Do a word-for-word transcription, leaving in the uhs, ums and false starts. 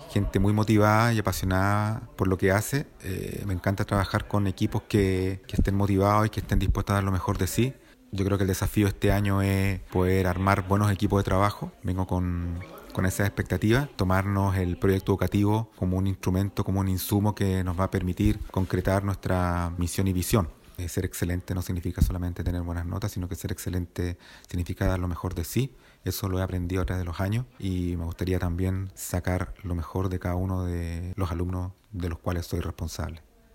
gente muy motivada y apasionada por lo que hace. Eh, me encanta trabajar con equipos que, que estén motivados y que estén dispuestos a dar lo mejor de sí. Yo creo que el desafío este año es poder armar buenos equipos de trabajo. Vengo con, con esa expectativa, tomarnos el proyecto educativo como un instrumento, como un insumo que nos va a permitir concretar nuestra misión y visión. Eh, ser excelente no significa solamente tener buenas notas, sino que ser excelente significa dar lo mejor de sí. Eso lo he aprendido a través de los años y me gustaría también sacar lo mejor de cada uno de los alumnos de los cuales soy responsable.